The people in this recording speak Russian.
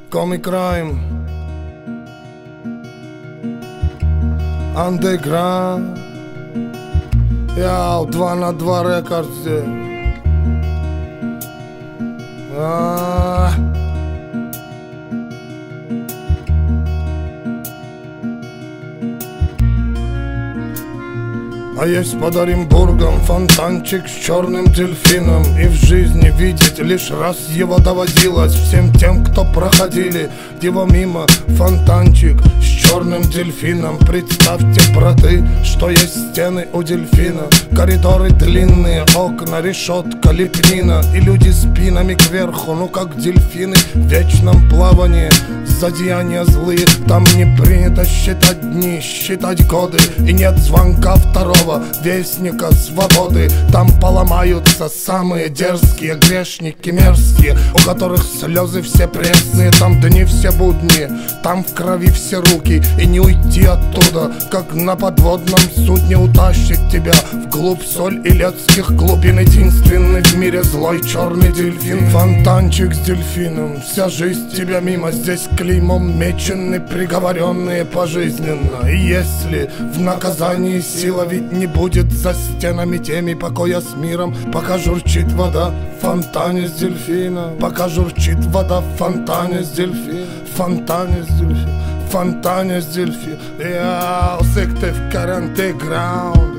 Comic Crime, Underground. Яу, 2 на 2 рекорд здесь. А есть под Оренбургом фонтанчик с черным дельфином, и в жизни видеть лишь раз его доводилось всем тем, кто проходили его мимо. Фонтанчик с черным дельфином. Представьте, браты, что есть стены у дельфина, коридоры длинные, окна, решетка, лепнина, и люди спинами кверху, ну как дельфины в вечном плавании. Злодеяния злые, там не принято считать дни, считать годы, и нет звонка второго вестника свободы. Там поломаются самые дерзкие грешники мерзкие, у которых слезы все пресные. Там дни все будни, там в крови все руки, и не уйти оттуда, как на подводном судне. Утащит тебя вглубь соль и летских глубин. Единственный в мире злой черный дельфин. Фонтанчик с дельфином, вся жизнь тебя мимо. Здесь клеймом мечены приговоренные пожизненно. И если в наказании сила, ведь не будет за стенами теми покоя с миром. Пока журчит вода в фонтане с дельфина, пока журчит вода в фонтане с дельфина, фонтане с дельфина, фонтане с дельфина. Я сык ты в карантеграунд.